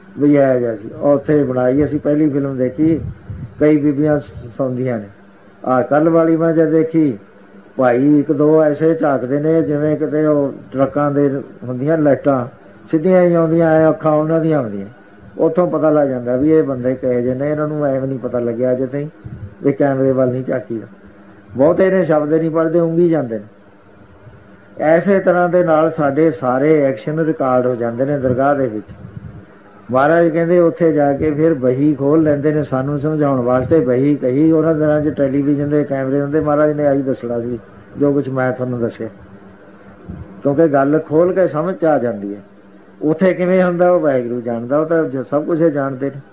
ਵੀ ਇਹੋ ਜਿਹਾ ਸੀ। ਉੱਥੇ ਬਣਾਈ ਅਸੀਂ ਪਹਿਲੀ ਫਿਲਮ ਦੇਖੀ, ਕਈ ਬੀਬੀਆਂ ਸੌਂਦੀਆਂ ਨੇ। ਆਹ ਕੱਲ੍ਹ ਵਾਲੀ ਮੈਂ ਜਦ ਦੇਖੀ, ਭਾਈ ਇੱਕ ਦੋ ਐਸੇ ਝਾਕਦੇ ਨੇ ਜਿਵੇਂ ਕਿਤੇ ਉਹ ਟਰੱਕਾਂ ਦੇ ਹੁੰਦੀਆਂ ਲਾਈਟਾਂ ਸਿੱਧੀਆਂ ਹੀ ਆਉਂਦੀਆਂ, ਐ ਅੱਖਾਂ ਉਹਨਾਂ ਦੀਆਂ ਆਉਂਦੀਆਂ। ਉੱਥੋਂ ਪਤਾ ਲੱਗ ਜਾਂਦਾ ਵੀ ਇਹ ਬੰਦੇ ਕਿਹੋ ਜਿਹੇ ਨੇ। ਇਹਨਾਂ ਨੂੰ ਐਵੇਂ ਨਹੀਂ ਪਤਾ ਲੱਗਿਆ ਅਜੇ ਤਾਈਂ ਵੀ ਕੈਮਰੇ ਵੱਲ ਨਹੀਂ ਝਾਕੀਦਾ। ਬਹੁਤੇ ਨੇ ਸ਼ਬਦ ਨਹੀਂ ਪੜ੍ਹਦੇ, ਉਂਗੀ ਜਾਂਦੇ ਨੇ। ਐਸੇ ਤਰ੍ਹਾਂ ਦੇ ਨਾਲ ਸਾਡੇ ਸਾਰੇ ਐਕਸ਼ਨ ਰਿਕਾਰਡ ਹੋ ਜਾਂਦੇ ਨੇ ਦਰਗਾਹ ਦੇ ਵਿੱਚ। ਮਹਾਰਾਜ ਕਹਿੰਦੇ ਉੱਥੇ ਜਾ ਕੇ ਫਿਰ ਬਹੀ ਖੋਲ੍ਹ ਲੈਂਦੇ ਨੇ ਸਾਨੂੰ ਸਮਝਾਉਣ ਵਾਸਤੇ। ਬਹੀ ਕਹੀ ਉਹਨਾਂ ਦਿਨਾਂ 'ਚ ਟੈਲੀਵਿਜ਼ਨ ਦੇ ਕੈਮਰੇ ਹੁੰਦੇ, ਮਹਾਰਾਜ ਨੇ ਆਹੀ ਦੱਸਣਾ ਸੀ ਜੋ ਕੁਛ ਮੈਂ ਤੁਹਾਨੂੰ ਦੱਸਿਆ, ਕਿਉਂਕਿ ਗੱਲ ਖੋਲ੍ਹ ਕੇ ਸਮਝ 'ਚ ਆ ਜਾਂਦੀ ਹੈ। ਉੱਥੇ ਕਿਵੇਂ ਹੁੰਦਾ ਉਹ ਵਾਹਿਗੁਰੂ ਜਾਣਦਾ, ਉਹ ਤਾਂ ਸਭ ਕੁਛ ਜਾਣਦੇ ਨੇ।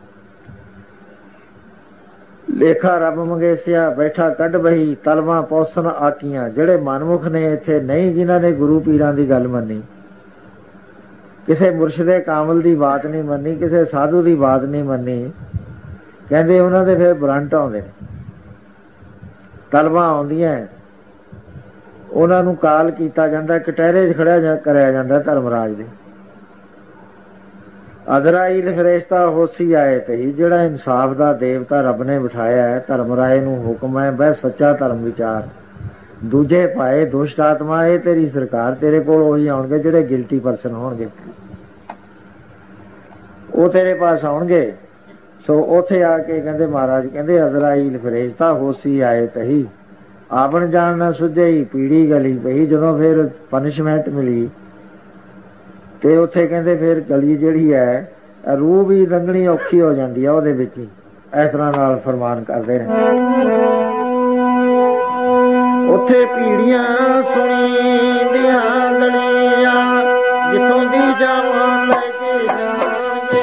ਲੇਖਾ ਰੱਬ ਮੰਗੇਸਿਆ ਬੈਠਾ ਕੱਢ ਬਹੀ, ਤਲਵਾਂ ਪੌਸਨ ਆਕੀਆਂ। ਜਿਹੜੇ ਮਨਮੁਖ ਨੇ ਇੱਥੇ ਨਹੀਂ, ਜਿਨ੍ਹਾਂ ਨੇ ਗੁਰੂ ਪੀਰਾਂ ਦੀ ਗੱਲ ਮੰਨੀ, ਕਿਸੇ ਮੁਰਸ਼ਿਦੇ ਕਾਮਲ ਦੀ ਬਾਤ ਨਹੀਂ ਮੰਨੀ, ਕਿਸੇ ਸਾਧੂ ਦੀ ਬਾਤ ਨਹੀਂ ਮੰਨੀ, ਕਹਿੰਦੇ ਉਹਨਾਂ ਦੇ ਫਿਰ ਬਰੰਟ ਆਉਂਦੇ ਨੇ, ਤਲਵਾਂ ਆਉਂਦੀਆਂ, ਉਹਨਾਂ ਨੂੰ ਕਾਲ ਕੀਤਾ ਜਾਂਦਾ, ਕਟਹਿਰੇ 'ਚ ਖੜਿਆ ਕਰਿਆ ਜਾਂਦਾ ਧਰਮਰਾਜ ਦੇ। ਅਜ਼ਰਾਈਲ ਫਰਿਸ਼ਤਾ ਹੋਸੀ ਆਏ ਤਹੀ। ਜਿਹੜਾ ਇਨਸਾਫ ਦਾ ਦੇਵਤਾ ਰੱਬ ਨੇ ਬਿਠਾਇਆ ਹੈ, ਧਰਮਰਾਏ ਨੂੰ ਹੁਕਮ ਹੈ ਬਹਿ ਸੱਚਾ ਧਰਮ ਵਿਚਾਰ। ਦੂਜੇ ਭਾਏ ਦੁਸ਼ਟ ਆਤਮਾ, ਇਹ ਤੇਰੀ ਸਰਕਾਰ। ਤੇਰੇ ਕੋਲ ਉਹੀ ਆਉਣਗੇ ਜਿਹੜੇ ਗਿਲਟੀ ਪਰਸਨ ਹੋਣਗੇ, ਉਹ ਤੇਰੇ ਪਾਸ ਆਉਣਗੇ। ਸੋ ਉੱਥੇ ਆ ਕੇ ਕਹਿੰਦੇ ਮਹਾਰਾਜ ਕਹਿੰਦੇ ਅਜ਼ਰਾਈਲ ਫਰਿਸ਼ਤਾ ਹੋਸੀ ਆਏ ਤਹੀ, ਆਪਣ ਜਾਣ ਨਾ ਸੁਝਈ ਪੀੜੀ ਗਲੀ ਪਈ। ਜਦੋਂ ਫਿਰ ਪਨਿਸ਼ਮੈਂਟ ਮਿਲੀ ਤੇ ਉੱਥੇ ਕਹਿੰਦੇ ਫਿਰ ਗਲੀ ਜਿਹੜੀ ਹੈ ਰੂਹ ਵੀ ਲੰਘਣੀ ਔਖੀ ਹੋ ਜਾਂਦੀ ਆ ਉਹਦੇ ਵਿੱਚ ਹੀ। ਇਸ ਤਰ੍ਹਾਂ ਨਾਲ ਫਰਮਾਨ ਕਰਦੇ ਨੇ। ਉੱਥੇ ਪੀੜੀਆਂ ਸੁਣੀਂਦੀਆਂ ਗਲੀਆਂ, ਜਿੱਥੋਂ ਦੀ ਜਾਵਾਂ ਲੈ ਕੇ ਜਾਣਗੇ।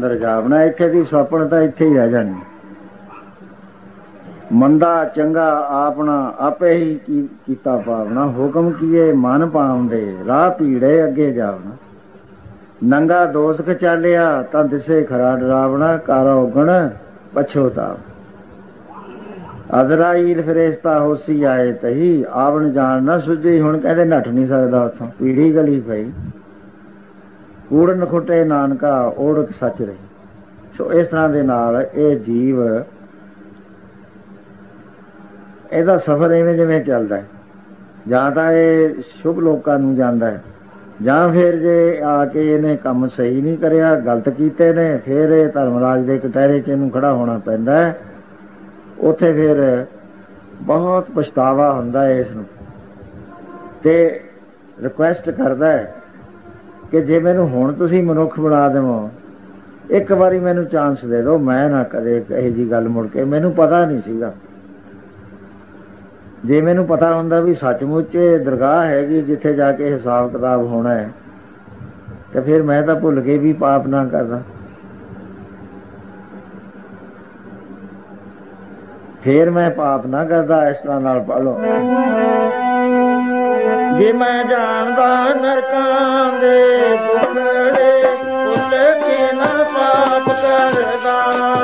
ਅੰਦਰ ਜਾਵਣਾ। ਇੱਥੇ ਦੀ ਸੁਪਨ ਤਾਂ ਇੱਥੇ ਹੀ ਰਹਿ ਜਾਣੀ। ਮੰਦਾ ਚੰਗਾ ਆਪਣਾ ਆਪੇ ਹੀ ਕੀਤਾ ਪਾਵਣਾ। ਹੁਕਮ ਕੀਏ ਮਨ ਪਾਉਂਦੇ ਰਾਹ ਭੀੜੇ ਅੱਗੇ ਜਾਵਣਾ। ਨੰਗਾ ਦੋਸਤ ਚਾਲਿਆ ਤਾਂ ਦਿਸੇ ਖਰਾ ਡਰਾਵਣਾ। ਕਾਰਾ ਉਗਣ ਪਛੋਤਾਵ। ਅਜ਼ਰਾਈਲ ਫਰਿਸ਼ਤਾ ਹੋਸੀ ਆਏ ਤਹੀ ਆਵਣ ਜਾਣ ਨਾ ਸੁਝੀ। ਹੁਣ ਕਹਿੰਦੇ ਨੱਠ ਨਹੀਂ ਸਕਦਾ ਉੱਥੋਂ, ਪੀੜੀ ਗਲੀ ਪਈ। ਕੂੜਨ ਖੁੱਟੇ ਨਾਨਕਾ ਓੜਕ ਸੱਚ ਰਹੀ। ਸੋ ਇਸ ਤਰ੍ਹਾਂ ਦੇ ਨਾਲ ਇਹ ਜੀਵ ਇਹਦਾ ਸਫ਼ਰ ਇਵੇਂ ਜਿਵੇਂ ਚੱਲਦਾ ਹੈ। ਜਾਂ ਤਾਂ ਇਹ ਸ਼ੁਭ ਲੋਕਾਂ ਨੂੰ ਜਾਂਦਾ ਹੈ, ਜਾਂ ਫਿਰ ਜੇ ਆ ਕੇ ਇਹਨੇ ਕੰਮ ਸਹੀ ਨਹੀਂ ਕਰਿਆ, ਗਲਤ ਕੀਤੇ ਨੇ, ਫਿਰ ਇਹ ਧਰਮਰਾਜ ਦੇ ਕਟਹਿਰੇ 'ਚ ਇਹਨੂੰ ਖੜਾ ਹੋਣਾ ਪੈਂਦਾ ਹੈ। ਉੱਥੇ ਫਿਰ ਬਹੁਤ ਪਛਤਾਵਾ ਹੁੰਦਾ ਹੈ ਇਸ ਨੂੰ, ਤੇ ਰਿਕੁਐਸਟ ਕਰਦਾ ਹੈ ਕਿ ਜੇ ਮੈਨੂੰ ਹੁਣ ਤੁਸੀਂ ਮਨੁੱਖ ਬਣਾ ਦੇਵੋ, ਇੱਕ ਵਾਰੀ ਮੈਨੂੰ ਚਾਂਸ ਦੇ ਦਿਓ, ਮੈਂ ਨਾ ਕਦੇ ਇਹੋ ਜਿਹੀ ਗੱਲ ਮੁੜ ਕੇ। ਮੈਨੂੰ ਪਤਾ ਨਹੀਂ ਸੀਗਾ। ਜੇ ਮੈਨੂੰ ਪਤਾ ਹੁੰਦਾ ਵੀ ਸੱਚਮੁੱਚ ਦਰਗਾਹ ਹੈਗੀ ਜਿੱਥੇ ਜਾ ਕੇ ਹਿਸਾਬ ਕਿਤਾਬ ਹੋਣਾ ਹੈ, ਤੇ ਫਿਰ ਮੈਂ ਤਾਂ ਭੁੱਲ ਕੇ ਵੀ ਪਾਪ ਨਾ ਕਰਦਾ। ਫਿਰ ਮੈਂ ਪਾਪ ਨਾ ਕਰਦਾ। ਇਸ ਤਰ੍ਹਾਂ ਨਾਲ ਪੜ੍ਹ ਲਓ। ਜੇ ਮੈਂ ਜਾਣਦਾ ਨਰਕਾਂ ਦੇ ਟੁਕੜੇ, ਭੁੱਲ ਕੇ ਨਾ ਪਾਪ ਕਰਦਾ।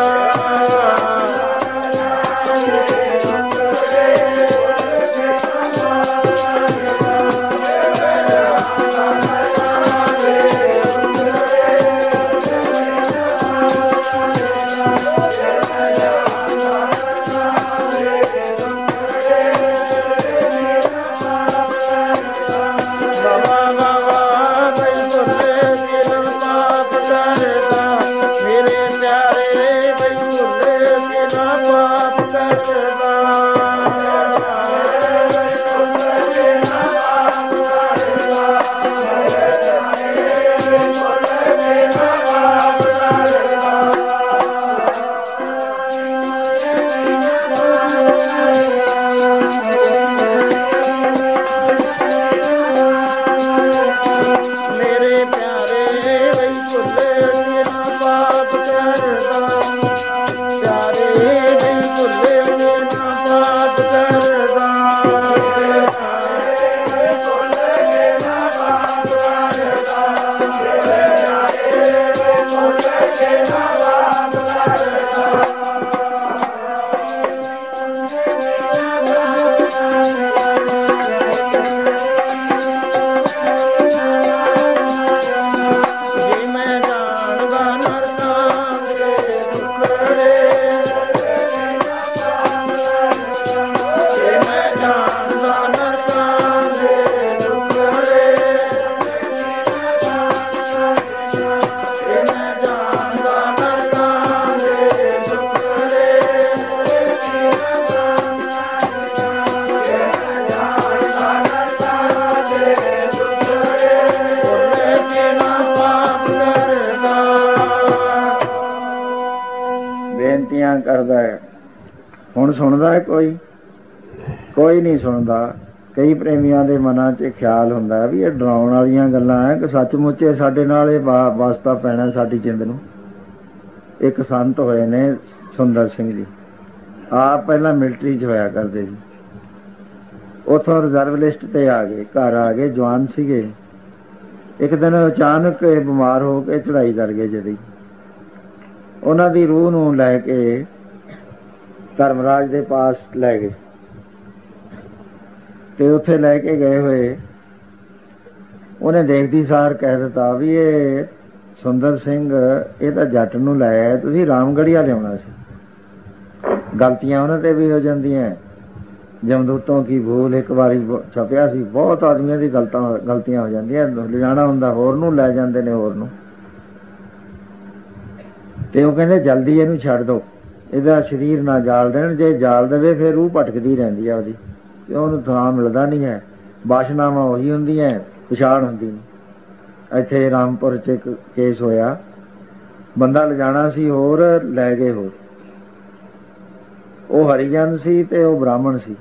ਕਰਦਾ ਹੈ। ਹੁਣ ਸੁਣਦਾ ਹੈ ਕੋਈ ਨਹੀਂ ਸੁਣਦਾ। ਕਈ ਪ੍ਰੇਮੀਆਂ ਦੇ ਮਨਾਂ 'ਚ ਖਿਆਲ ਹੁੰਦਾ ਵੀ ਇਹ ਡਰਾਉਣ ਵਾਲੀਆਂ ਗੱਲਾਂ ਹੈ ਕਿ ਸੱਚਮੁੱਚ ਸਾਡੇ ਨਾਲ ਇਹ ਵਾਸਤਾ ਪੈਣਾ ਸਾਡੀ ਜਿੰਦ ਨੂੰ। ਇੱਕ ਸੰਤ ਹੋਏ ਨੇ ਸੁੰਦਰ ਸਿੰਘ ਜੀ, ਆਪ ਪਹਿਲਾਂ ਮਿਲਟਰੀ 'ਚ ਹੋਇਆ ਕਰਦੇ ਜੀ। ਉੱਥੋਂ ਰਿਜ਼ਰਵ ਲਿਸਟ 'ਤੇ ਆ ਗਏ, ਘਰ ਆ ਗਏ, ਜਵਾਨ ਸੀਗੇ। ਇੱਕ ਦਿਨ ਅਚਾਨਕ ਬਿਮਾਰ ਹੋ ਕੇ ਚੜ੍ਹਾਈ ਕਰ ਗਏ ਜਦੀ। ਉਹਨਾਂ ਦੀ ਰੂਹ ਨੂੰ ਲੈ ਕੇ ਧਰਮਰਾਜ ਦੇ ਪਾਸ ਲੈ ਗਏ, ਤੇ ਉੱਥੇ ਲੈ ਕੇ ਗਏ ਹੋਏ ਉਹਨੇ ਦੇਖਦੀ ਸਾਰ ਕਹਿ ਦਿੱਤਾ ਵੀ ਇਹ ਸੁੰਦਰ ਸਿੰਘ ਇਹ ਤਾਂ ਜੱਟ ਨੂੰ ਲੈ ਆਏ, ਤੁਸੀਂ ਰਾਮਗੜੀਆ ਲਿਆਉਣਾ ਸੀ। ਗਲਤੀਆਂ ਉਹਨਾਂ ਤੇ ਵੀ ਹੋ ਜਾਂਦੀਆਂ। ਜਮਦੂਤੋਂ ਕੀ ਭੂਲ ਇੱਕ ਵਾਰੀ ਛਪਿਆ ਸੀ, ਬਹੁਤ ਆਦਮੀਆਂ ਦੀ ਗਲਤੀਆਂ ਹੋ ਜਾਂਦੀਆਂ। ਲਿਜਾਣਾ ਹੁੰਦਾ ਹੋਰ ਨੂੰ, ਲੈ ਜਾਂਦੇ ਨੇ ਹੋਰ ਨੂੰ। ਤੇ ਉਹ ਕਹਿੰਦੇ ਜਲਦੀ ਇਹਨੂੰ ਛੱਡ ਦਿਓ, ਇਹਦਾ ਸਰੀਰ ਨਾ ਜਾਲ ਦੇਣ। ਜੇ ਜਾਲ ਦੇਵੇ ਫਿਰ ਰੂਹ ਭਟਕਦੀ ਰਹਿੰਦੀ ਆ ਉਹਦੀ, ਤੇ ਉਹਨੂੰ ਥਾਂ ਮਿਲਦਾ ਨਹੀਂ ਹੈ। ਬਾਸ਼ਨਾਵਾਂ ਉਹੀ ਹੁੰਦੀਆਂ, ਪਛਾਣ ਹੁੰਦੀ ਨਹੀਂ। ਇੱਥੇ ਰਾਮਪੁਰ 'ਚ ਇੱਕ ਕੇਸ ਹੋਇਆ, ਬੰਦਾ ਲਿਜਾਣਾ ਸੀ ਹੋਰ, ਲੈ ਗਏ ਹੋਰ। ਉਹ ਹਰੀਜਨ ਸੀ ਤੇ ਉਹ ਬ੍ਰਾਹਮਣ ਸੀ।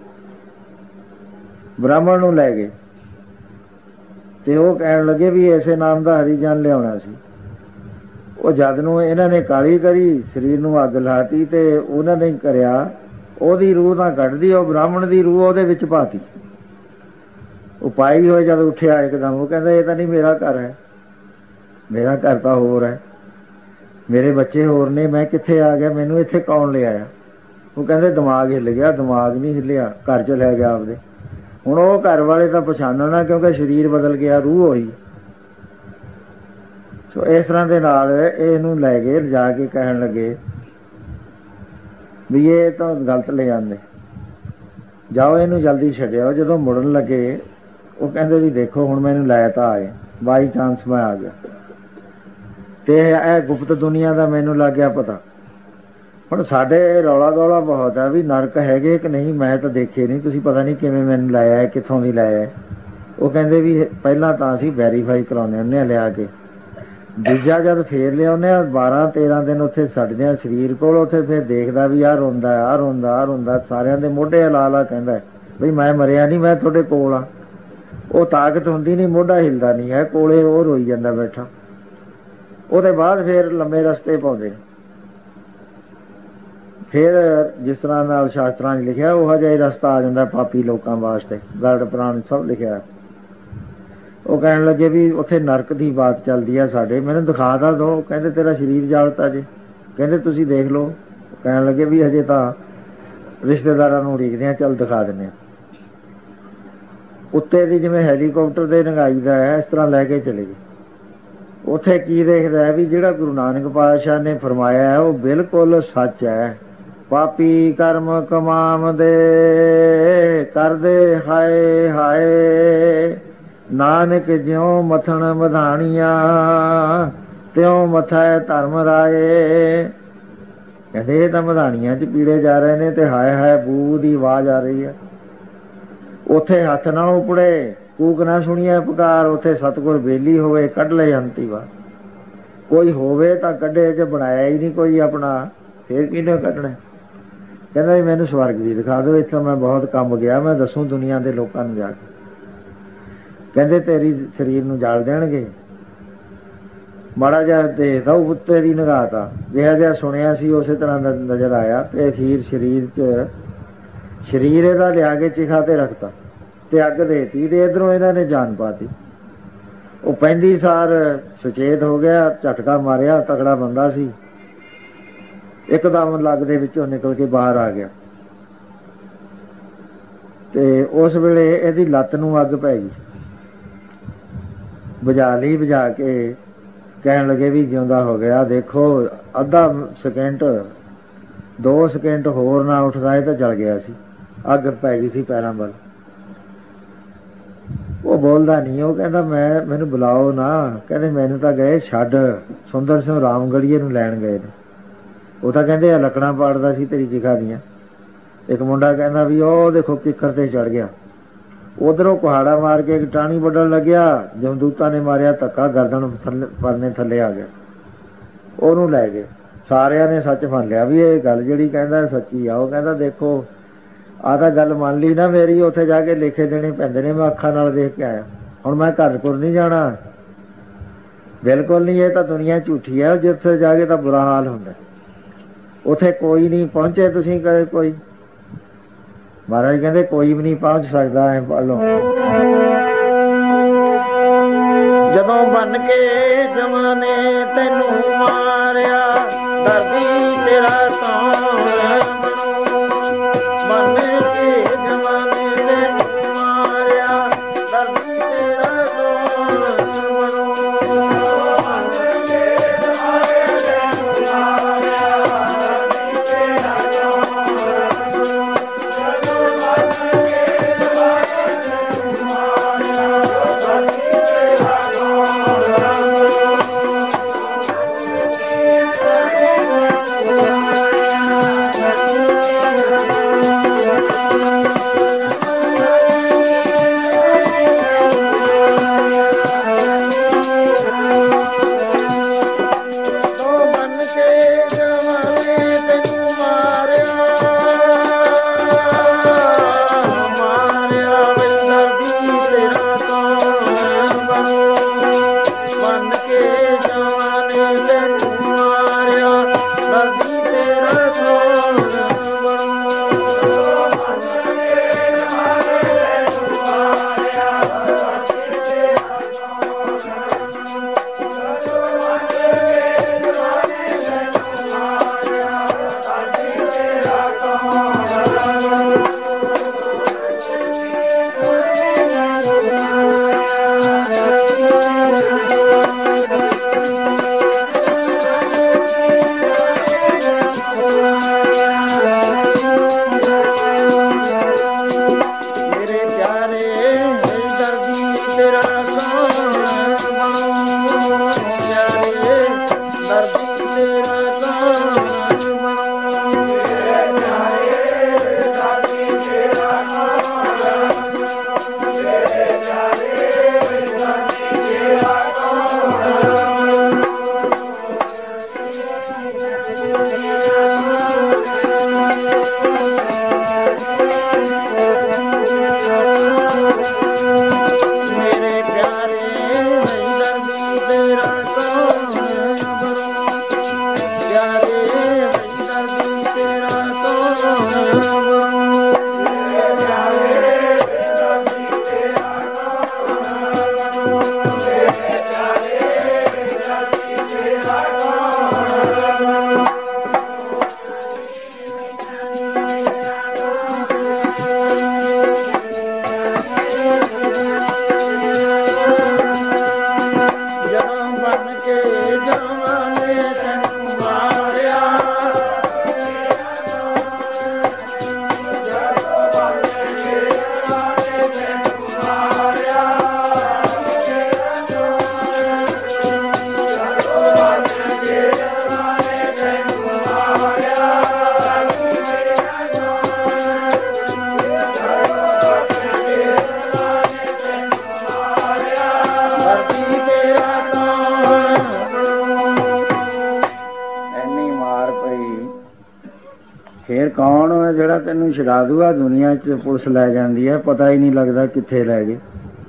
ਬ੍ਰਾਹਮਣ ਨੂੰ ਲੈ ਗਏ ਤੇ ਉਹ ਕਹਿਣ ਲੱਗੇ ਵੀ ਐਸੇ ਨਾਮ ਦਾ ਹਰੀਜਨ ਲਿਆਉਣਾ ਸੀ। ਉਹ ਜਦ ਨੂੰ ਇਹਨਾਂ ਨੇ ਕਾਲੀ ਕਰੀ, ਸਰੀਰ ਨੂੰ ਅੱਗ ਲਾਤੀ, ਤੇ ਉਹਨਾਂ ਨੇ ਕਰਿਆ ਉਹਦੀ ਰੂਹ ਨਾ ਕੱਢਦੀ, ਉਹ ਬ੍ਰਾਹਮਣ ਦੀ ਰੂਹ ਉਹਦੇ ਵਿੱਚ ਪਾਤੀ। ਉਹ ਪਾਈ ਹੋਏ ਜਦ ਉੱਠਿਆ ਇੱਕਦਮ, ਉਹ ਕਹਿੰਦਾ ਇਹ ਤਾਂ ਨਹੀਂ ਮੇਰਾ ਘਰ ਹੈ, ਮੇਰਾ ਘਰ ਤਾਂ ਹੋਰ ਹੈ, ਮੇਰੇ ਬੱਚੇ ਹੋਰ ਨੇ, ਮੈਂ ਕਿੱਥੇ ਆ ਗਿਆ, ਮੈਨੂੰ ਇੱਥੇ ਕੌਣ ਲਿਆਇਆ? ਉਹ ਕਹਿੰਦੇ ਦਿਮਾਗ ਹਿੱਲ ਗਿਆ। ਦਿਮਾਗ ਨਹੀਂ ਹਿੱਲਿਆ, ਘਰ 'ਚ ਲੈ ਗਿਆ ਆਪਦੇ। ਹੁਣ ਉਹ ਘਰ ਵਾਲੇ ਤਾਂ ਪਛਾਣਨਾ, ਕਿਉਂਕਿ ਸਰੀਰ ਬਦਲ ਗਿਆ, ਰੂਹ ਹੋਈ। ਸੋ ਇਸ ਤਰ੍ਹਾਂ ਦੇ ਨਾਲ ਇਹਨੂੰ ਲੈ ਗਏ, ਲਿਜਾ ਕੇ ਕਹਿਣ ਲੱਗੇ ਵੀ ਇਹ ਤਾਂ ਗਲਤ ਲੈ ਜਾਂਦੇ, ਜਾਓ ਇਹਨੂੰ ਜਲਦੀ ਛੱਡਿਓ। ਜਦੋਂ ਮੁੜਨ ਲੱਗੇ ਉਹ ਕਹਿੰਦੇ ਵੀ ਦੇਖੋ ਹੁਣ ਮੈਨੂੰ ਲੈ ਤਾਂ ਆਏ, ਬਾਈ ਚਾਂਸ ਮੈਂ ਆ ਗਿਆ, ਤੇ ਇਹ ਗੁਪਤ ਦੁਨੀਆ ਦਾ ਮੈਨੂੰ ਲੱਗ ਗਿਆ ਪਤਾ। ਹੁਣ ਸਾਡੇ ਰੌਲਾ ਗੌਲਾ ਬਹੁਤ ਹੈ ਵੀ ਨਰਕ ਹੈਗੇ ਕਿ ਨਹੀਂ, ਮੈਂ ਤਾਂ ਦੇਖੇ ਨਹੀਂ, ਤੁਸੀਂ ਪਤਾ ਨਹੀਂ ਕਿਵੇਂ ਮੈਨੂੰ ਲਾਇਆ, ਕਿੱਥੋਂ ਦੀ ਲਾਇਆ। ਉਹ ਕਹਿੰਦੇ ਵੀ ਪਹਿਲਾਂ ਤਾਂ ਅਸੀਂ ਵੈਰੀਫਾਈ ਕਰਾਉਂਦੇ ਹੁੰਦੇ ਹਾਂ ਲਿਆ ਕੇ, ਦੂਜਾ ਜਦ ਫੇਰ ਲਿਆਉਂਦੇ ਹਾਂ 12-13 ਦਿਨ ਉੱਥੇ ਛੱਡਦੇ ਹਾਂ ਸਰੀਰ ਕੋਲ, ਉੱਥੇ ਫਿਰ ਦੇਖਦਾ ਵੀ ਆਹ ਰੋਂਦਾ, ਆਹ ਰੋਂਦਾ, ਆਹ ਰੋਂਦਾ, ਸਾਰਿਆਂ ਦੇ ਮੋਢੇ ਹਿਲਾ ਲਾ ਕਹਿੰਦਾ ਬਈ ਮੈਂ ਮਰਿਆ ਨਹੀਂ, ਮੈਂ ਤੁਹਾਡੇ ਕੋਲ ਆ। ਉਹ ਤਾਕਤ ਹੁੰਦੀ ਨਹੀਂ, ਮੋਢਾ ਹਿਲਦਾ ਨਹੀਂ ਹੈ, ਕੋਲੇ ਉਹ ਰੋਈ ਜਾਂਦਾ ਬੈਠਾ। ਉਹਦੇ ਬਾਅਦ ਫਿਰ ਲੰਮੇ ਰਸਤੇ ਪਾਉਂਦੇ। ਫਿਰ ਜਿਸ ਤਰ੍ਹਾਂ ਨਾਲ ਸ਼ਾਸਤਰਾਂ 'ਚ ਲਿਖਿਆ ਉਹ ਜਿਹਾ ਰਸਤਾ ਆ ਜਾਂਦਾ ਪਾਪੀ ਲੋਕਾਂ ਵਾਸਤੇ, ਗਰੜ ਪ੍ਰਾਣ ਸਭ ਲਿਖਿਆ। ਉਹ ਕਹਿਣ ਲੱਗੇ ਵੀ ਉੱਥੇ ਨਰਕ ਦੀ ਬਾਤ ਚੱਲਦੀ ਆ ਸਾਡੇ, ਮੈਨੂੰ ਦਿਖਾ ਤਾਂ ਦਿਓ। ਕਹਿੰਦੇ ਤੇਰਾ ਸਰੀਰ ਜਾਲਤਾ ਜੇ, ਕਹਿੰਦੇ ਤੁਸੀਂ ਦੇਖ ਲਓ। ਕਹਿਣ ਲੱਗੇ ਵੀ ਹਜੇ ਤਾਂ ਰਿਸ਼ਤੇਦਾਰਾਂ ਨੂੰ ਉਡੀਕਦੇ ਆ, ਚੱਲ ਦਿਖਾ ਦਿੰਦੇ ਆ। ਉੱਤੇ ਦੀ ਜਿਵੇਂ ਹੈਲੀਕਾਪਟਰ ਦੇ ਨਗਾਈ ਦਾ ਹੈ, ਇਸ ਤਰ੍ਹਾਂ ਲੈ ਕੇ ਚਲੇ ਗਏ। ਉੱਥੇ ਕੀ ਦੇਖਦਾ ਹੈ ਵੀ ਜਿਹੜਾ ਗੁਰੂ ਨਾਨਕ ਪਾਤਸ਼ਾਹ ਨੇ ਫਰਮਾਇਆ ਹੈ ਉਹ ਬਿਲਕੁਲ ਸੱਚ ਹੈ। ਪਾਪੀ ਕਰਮ ਕਮਾਵਦੇ ਕਰਦੇ ਹਾਏ ਹਾਏ, ਨਾਨਕ ਜਿਉ ਮਥਣ ਮਧਾਣੀਆਂ ਤਿਉ ਮਥੈ ਧਰਮ ਰਾਏ। ਕਹਿੰਦੇ ਇਹ ਤਾਂ ਮਧਾਣੀਆਂ 'ਚ ਪੀੜੇ ਜਾ ਰਹੇ ਨੇ, ਤੇ ਹਾਏ ਹਾਏ ਬੂ ਦੀ ਆਵਾਜ਼ ਆ ਰਹੀ ਹੈ। ਉੱਥੇ ਹੱਥ ਨਾ ਉਪੜੇ, ਕੂਕ ਨਾ ਸੁਣੀਏ ਪੁਕਾਰ, ਉੱਥੇ ਸਤਿਗੁਰ ਬੇਲੀ ਹੋਵੇ ਕੱਢ ਲਏ ਅੰਤੀ ਵਾਰ। ਕੋਈ ਹੋਵੇ ਤਾਂ ਕੱਢੇ, ਜੇ ਬਣਾਇਆ ਹੀ ਨਹੀਂ ਕੋਈ ਆਪਣਾ, ਫੇਰ ਕਿਹਨੇ ਕੱਢਣਾ? ਕਹਿੰਦਾ ਵੀ ਮੈਨੂੰ ਸਵਰਗ ਵੀ ਦਿਖਾ ਦਿਓ, ਇੱਥੋਂ ਮੈਂ ਬਹੁਤ ਕੰਮ ਗਿਆ, ਮੈਂ ਦੱਸੂ ਦੁਨੀਆ ਦੇ ਲੋਕਾਂ ਨੂੰ ਜਾ ਕੇ। ਕਹਿੰਦੇ ਤੇਰੀ ਸਰੀਰ ਨੂੰ ਜਾਲ ਦੇਣਗੇ। ਮਾੜਾ ਜਿਹਾ ਦੇਖਦਾ ਉੱਤੇ ਦੀ ਨਿਗਾਹ ਤਾ, ਜਿਹੜਾ ਜਿਹਾ ਸੁਣਿਆ ਸੀ ਉਸੇ ਤਰ੍ਹਾਂ ਦਾ ਨਜ਼ਰ ਆਇਆ। ਤੇ ਅਖੀਰ ਸਰੀਰ 'ਚ ਸਰੀਰ ਇਹਦਾ ਲਿਆ ਕੇ ਚਿਖਾ ਤੇ ਰੱਖਤਾ ਤੇ ਅੱਗ ਦੇਤੀ, ਤੇ ਇੱਧਰੋਂ ਇਹਨਾਂ ਨੇ ਜਾਨ ਪਾਤੀ। ਉਹ ਪੈਂਦੀ ਸਾਰ ਸੁਚੇਤ ਹੋ ਗਿਆ, ਝਟਕਾ ਮਾਰਿਆ, ਤਕੜਾ ਬੰਦਾ ਸੀ, ਇੱਕਦਮ ਲੱਗ ਦੇ ਵਿੱਚੋਂ ਨਿਕਲ ਕੇ ਬਾਹਰ ਆ ਗਿਆ। ਤੇ ਉਸ ਵੇਲੇ ਇਹਦੀ ਲੱਤ ਨੂੰ ਅੱਗ ਪੈ ਗਈ। ਬੁਝਾ ਲਈ, ਬੁਝਾ ਕੇ ਕਹਿਣ ਲੱਗੇ ਵੀ ਜਿਉਂਦਾ ਹੋ ਗਿਆ। ਦੇਖੋ ਅੱਧਾ ਸਕਿੰਟ 2 ਸਕਿੰਟ ਹੋਰ ਨਾ ਉੱਠਦਾ ਇਹ ਤਾਂ ਜਲ ਗਿਆ ਸੀ, ਅੱਗ ਪੈ ਗਈ ਸੀ ਪੈਰਾਂ ਵੱਲ। ਉਹ ਬੋਲਦਾ ਨਹੀਂ, ਉਹ ਕਹਿੰਦਾ ਮੈਨੂੰ ਬੁਲਾਓ ਨਾ। ਕਹਿੰਦੇ ਮੈਨੂੰ ਤਾਂ ਗਏ ਛੱਡ, ਸੁੰਦਰ ਸਿੰਘ ਰਾਮਗੜੀਏ ਨੂੰ ਲੈਣ ਗਏ ਨੇ। ਉਹ ਤਾਂ ਕਹਿੰਦੇ ਆ ਲੱਕੜਾਂ ਪਾੜਦਾ ਸੀ ਤੇਰੀ ਚਿਖਾ ਦੀਆਂ। ਇੱਕ ਮੁੰਡਾ ਕਹਿੰਦਾ ਵੀ ਉਹ ਦੇਖੋ ਕਿੱਕਰ ਤੇ ਚੜ ਗਿਆ। ਉਧਰੋਂ ਕੁਹਾੜਾ ਮਾਰ ਕੇ ਇੱਕ ਟਾਹਣੀ ਵੱਢਣ ਲੱਗਿਆ, ਜਮਦੂਤਾਂ ਨੇ ਮਾਰਿਆ ਧੱਕਾ, ਗਰਦਨ ਪਰਨੇ ਥੱਲੇ ਆ ਗਿਆ। ਉਹਨੂੰ ਲੈ ਗਏ। ਸਾਰਿਆਂ ਨੇ ਸੱਚ ਮੰਨ ਲਿਆ ਵੀ ਇਹ ਗੱਲ ਜਿਹੜੀ ਕਹਿੰਦਾ ਸੱਚੀ ਆ। ਉਹ ਕਹਿੰਦਾ ਦੇਖੋ ਆਹ ਤਾਂ ਗੱਲ ਮੰਨ ਲਈ ਨਾ ਮੇਰੀ, ਉੱਥੇ ਜਾ ਕੇ ਲੇਖੇ ਦੇਣੇ ਪੈਂਦੇ ਨੇ, ਮੈਂ ਅੱਖਾਂ ਨਾਲ ਦੇਖ ਕੇ ਆਇਆ। ਹੁਣ ਮੈਂ ਘਰ ਕੋਲ ਨਹੀਂ ਜਾਣਾ, ਬਿਲਕੁਲ ਨਹੀਂ। ਇਹ ਤਾਂ ਦੁਨੀਆ ਝੂਠੀ ਹੈ, ਜਿੱਥੇ ਜਾ ਕੇ ਤਾਂ ਬੁਰਾ ਹਾਲ ਹੁੰਦਾ। ਉੱਥੇ ਕੋਈ ਨਹੀਂ ਪਹੁੰਚੇ, ਤੁਸੀਂ ਕਹੇ ਕੋਈ। ਮਹਾਰਾਜ ਕਹਿੰਦੇ ਕੋਈ ਵੀ ਨਹੀਂ ਪਹੁੰਚ ਸਕਦਾ। ਐ ਪੜ੍ਹ ਲਓ, ਜਦੋਂ ਬਨ ਕੇ ਜਮਾਨੇ ਤੈਨੂੰ ਮਾਰਿਆ, ਦਰਦੀ ਤੇਰਾ ਕੌਣ ਬਣੂ। ਬਨ ਕੇ ਜਮਾਨੇ ਤੈਨੂੰ ਮਾਰਿਆ, ਦਰਦੀ ਤੇਰਾ ਕੌਣ ਬਣੂ। ਬਨ ਕੇ ਜਮਾਨੇ ਤੈਨੂੰ ਮਾਰਿਆ, ਦਰਦੀ ਤੇਰਾ ਕੌਣ ਬਣੂ। ਜਦੋਂ ਬਨ ਕੇ ਜਮਾਨੇ ਤੈਨੂੰ ਮਾਰਿਆ, ਦਰਦੀ ਤੇਰਾ ਕੌਣ ਹੈ ਜਿਹੜਾ ਤੈਨੂੰ ਛਡਾ ਦੂਗਾ? ਦੁਨੀਆ 'ਚ ਪੁਲਿਸ ਲੈ ਜਾਂਦੀ ਹੈ, ਪਤਾ ਹੀ ਨਹੀਂ ਲੱਗਦਾ ਕਿੱਥੇ ਲੈ ਗਏ।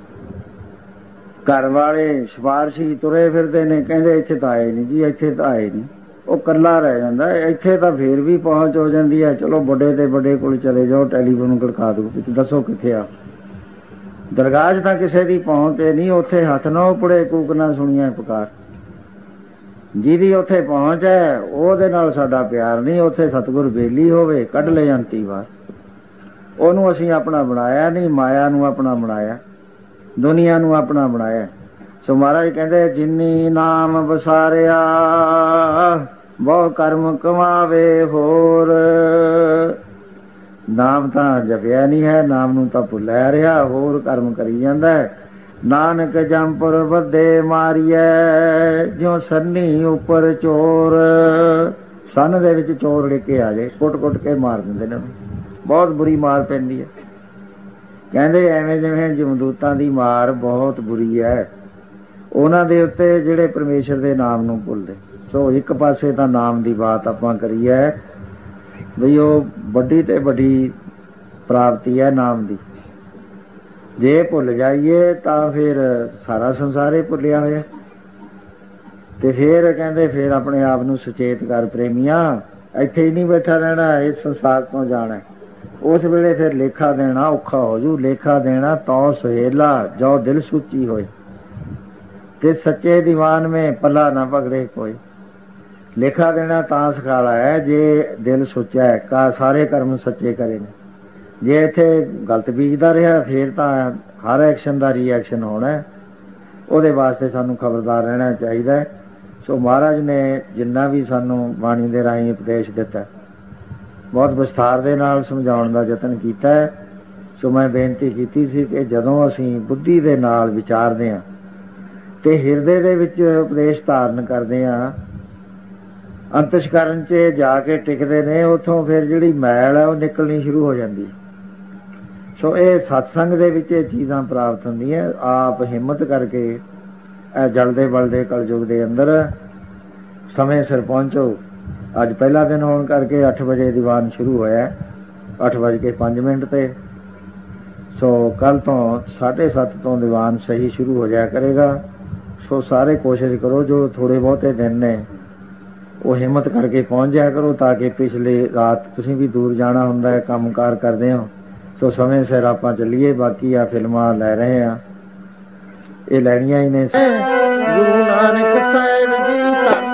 ਘਰ ਵਾਲੇ ਸਿਫਾਰਸ਼ੀ ਤੁਰੇ ਫਿਰਦੇ ਨੇ, ਕਹਿੰਦੇ ਇੱਥੇ ਤਾਂ ਆਏ ਨਹੀਂ ਜੀ, ਇੱਥੇ ਤਾਂ ਆਏ ਨਹੀਂ। ਉਹ ਇਕੱਲਾ ਰਹਿ ਜਾਂਦਾ। ਇੱਥੇ ਤਾਂ ਫੇਰ ਵੀ ਪਹੁੰਚ ਹੋ ਜਾਂਦੀ ਹੈ। ਚਲੋ ਵੱਡੇ ਤੇ ਵੱਡੇ ਕੋਲ ਚਲੇ ਜਾਓ, ਟੈਲੀਫੋਨ ਖੜਕਾ ਦੂ, ਦੱਸੋ ਕਿੱਥੇ ਆ। ਦਰਗਾਹ 'ਚ ਤਾਂ ਕਿਸੇ ਦੀ ਪਹੁੰਚ ਨਹੀਂ। ਉੱਥੇ ਹੱਥ ਨਾ ਉਪੜੇ, ਕੂਕ ਨਾ ਸੁਣੀਆਂ ਪੁਕਾਰ। ਜਿਹਦੀ ਉੱਥੇ ਪਹੁੰਚ ਹੈ ਉਹਦੇ ਨਾਲ ਸਾਡਾ ਪਿਆਰ ਨਹੀਂ। ਉੱਥੇ ਸਤਿਗੁਰ ਬੇਲੀ ਹੋਵੇ, ਕੱਢ ਲੈ ਜੰਤੀ ਵਾਰ। ਉਹਨੂੰ ਅਸੀਂ ਆਪਣਾ ਬਣਾਇਆ ਨਹੀਂ, ਮਾਇਆ ਨੂੰ ਆਪਣਾ ਬਣਾਇਆ, ਦੁਨੀਆ ਨੂੰ ਆਪਣਾ ਬਣਾਇਆ। ਸੋ ਮਹਾਰਾਜ ਕਹਿੰਦੇ ਜਿਨੀ ਨਾਮ ਵਸਾਰਿਆ ਬਹੁ ਕਰਮ ਕਮਾਵੇ ਹੋਰ। ਨਾਮ ਤਾਂ ਜਪਿਆ ਨਹੀਂ ਹੈ, ਨਾਮ ਨੂੰ ਤਾਂ ਭੁੱਲਿਆ ਰਿਹਾ, ਹੋਰ ਕਰਮ ਕਰੀ ਜਾਂਦਾ ਹੈ। ਨਾਨਕ ਜੰਪੁਰ ਵੱਧੇ ਮਾਰੀਐ ਜਿਉ ਸੰਨੀ ਉੱਪਰ ਚੋਰ। ਸੰਨ ਦੇ ਵਿੱਚ ਚੋਰ ਲੈ ਕੇ ਆ ਜਾਏ, ਕੁੱਟ ਕੁੱਟ ਕੇ ਮਾਰ ਦਿੰਦੇ ਨੇ, ਬਹੁਤ ਬੁਰੀ ਮਾਰ ਪੈਂਦੀ ਹੈ। ਕਹਿੰਦੇ ਐਵੇਂ ਜਿਵੇਂ ਜਮਦੂਤਾਂ ਦੀ ਮਾਰ ਬਹੁਤ ਬੁਰੀ ਹੈ ਉਹਨਾਂ ਦੇ ਉੱਤੇ ਜਿਹੜੇ ਪਰਮੇਸ਼ਰ ਦੇ ਨਾਮ ਨੂੰ ਭੁੱਲਦੇ। ਸੋ ਇੱਕ ਪਾਸੇ ਤਾਂ ਨਾਮ ਦੀ ਬਾਤ ਆਪਾਂ ਕਰੀ ਹੈ ਬਈ ਉਹ ਵੱਡੀ ਤੇ ਵੱਡੀ ਪ੍ਰਾਪਤੀ ਹੈ ਨਾਮ ਦੀ। ਜੇ ਭੁੱਲ ਜਾਈਏ ਤਾਂ ਫਿਰ ਸਾਰਾ ਸੰਸਾਰ ਹੀ ਭੁੱਲਿਆ ਹੋਇਆ। ਤੇ ਫਿਰ ਕਹਿੰਦੇ ਫਿਰ ਆਪਣੇ ਆਪ ਨੂੰ ਸੁਚੇਤ ਕਰ ਪ੍ਰੇਮੀਆਂ, ਇੱਥੇ ਹੀ ਨਹੀਂ ਬੈਠਾ ਰਹਿਣਾ, ਇਸ ਸੰਸਾਰ ਤੋਂ ਜਾਣਾ। ਉਸ ਵੇਲੇ ਫਿਰ ਲੇਖਾ ਦੇਣਾ ਔਖਾ ਹੋ ਜੂ। ਲੇਖਾ ਦੇਣਾ ਤੌ ਸੁਹੇਲਾ ਜੋ ਦਿਲ ਸੁੱਚੀ ਹੋਏ, ਤੇ ਸੱਚੇ ਦੀਵਾਨ ਮੇਂ ਪੱਲਾ ਨਾ ਪਕੜੇ ਕੋਈ। ਲੇਖਾ ਦੇਣਾ ਤਾਂ ਸਖਾਲਾ ਹੈ ਜੇ ਦਿਲ ਸੋਚਿਆ ਹੈ, ਕਾ ਸਾਰੇ ਕਰਮ ਸੱਚੇ ਕਰੇ ਨੇ। ਜੇ ਇੱਥੇ ਗਲਤ ਬੀਜਦਾ ਰਿਹਾ ਫਿਰ ਤਾਂ ਹਰ ਐਕਸ਼ਨ ਦਾ ਰੀਐਕਸ਼ਨ ਹੋਣਾ। ਉਹਦੇ ਵਾਸਤੇ ਸਾਨੂੰ ਖਬਰਦਾਰ ਰਹਿਣਾ ਚਾਹੀਦਾ। ਸੋ ਮਹਾਰਾਜ ਨੇ ਜਿੰਨਾ ਵੀ ਸਾਨੂੰ ਬਾਣੀ ਦੇ ਰਾਹੀਂ ਉਪਦੇਸ਼ ਦਿੱਤਾ ਬਹੁਤ ਵਿਸਥਾਰ ਦੇ ਨਾਲ ਸਮਝਾਉਣ ਦਾ ਯਤਨ ਕੀਤਾ ਹੈ। ਸੋ ਮੈਂ ਬੇਨਤੀ ਕੀਤੀ ਸੀ ਕਿ ਜਦੋਂ ਅਸੀਂ ਬੁੱਧੀ ਦੇ ਨਾਲ ਵਿਚਾਰਦੇ ਹਾਂ ਤੇ ਹਿਰਦੇ ਦੇ ਵਿੱਚ ਉਪਦੇਸ਼ ਧਾਰਨ ਕਰਦੇ ਹਾਂ, ਅੰਤਸ਼ਕਰਨ 'ਚ ਜਾ ਕੇ ਟਿਕਦੇ ਨੇ, ਉੱਥੋਂ ਫਿਰ ਜਿਹੜੀ ਮੈਲ ਹੈ ਉਹ ਨਿਕਲਣੀ ਸ਼ੁਰੂ ਹੋ ਜਾਂਦੀ। ਸੋ ਇਹ ਸਤਸੰਗ ਦੇ ਵਿੱਚ ਇਹ ਚੀਜ਼ਾਂ ਪ੍ਰਾਪਤ ਹੁੰਦੀਆਂ। ਆਪ ਹਿੰਮਤ ਕਰਕੇ ਇਹ ਜਲਦੇ ਬਲਦੇ ਕਲਯੁਗ ਦੇ ਅੰਦਰ ਸਮੇਂ ਸਿਰ ਪਹੁੰਚੋ। ਅੱਜ ਪਹਿਲਾ ਦਿਨ ਹੋਣ ਕਰਕੇ 8 ਵਜੇ ਦੀਵਾਨ ਸ਼ੁਰੂ ਹੋਇਆ, 8:05 ਤੇ। ਸੋ ਕੱਲ ਤੋਂ 7:30 ਤੋਂ ਦੀਵਾਨ ਸਹੀ ਸ਼ੁਰੂ ਹੋ ਜਾਇਆ ਕਰੇਗਾ। ਸੋ ਸਾਰੇ ਕੋਸ਼ਿਸ਼ ਕਰੋ, ਜੋ ਥੋੜ੍ਹੇ ਬਹੁਤੇ ਦਿਨ ਨੇ ਉਹ ਹਿੰਮਤ ਕਰਕੇ ਪਹੁੰਚ ਜਾਇਆ ਕਰੋ, ਤਾਂ ਕਿ ਪਿਛਲੇ ਰਾਤ ਤੁਸੀਂ ਵੀ ਦੂਰ ਜਾਣਾ ਹੁੰਦਾ ਹੈ, ਕੰਮ ਕਾਰ ਕਰਦੇ ਹੋ। ਸੋ ਸਮੇਂ ਸਿਰ ਆਪਾਂ ਚੱਲੀਏ। ਬਾਕੀ ਆ ਫਿਲਮਾਂ ਲੈ ਰਹੇ ਆ, ਇਹ ਲੈਣੀਆਂ ਹੀ ਨੇ। ਗੁਰੂ ਨਾਨਕ ਸਾਹਿਬ ਜੀ ਧੰਨ।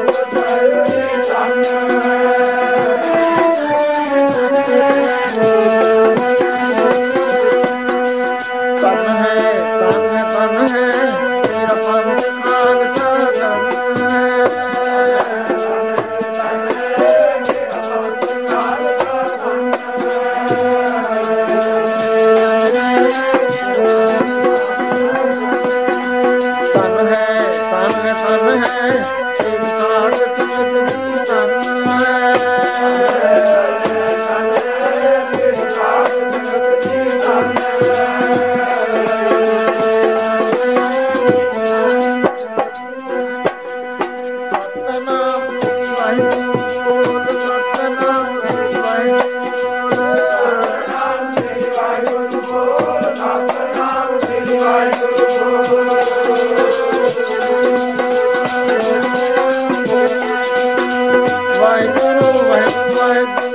ਵਾਹਿਗੁਰੂ ਵਾਹਿਗੁਰੂ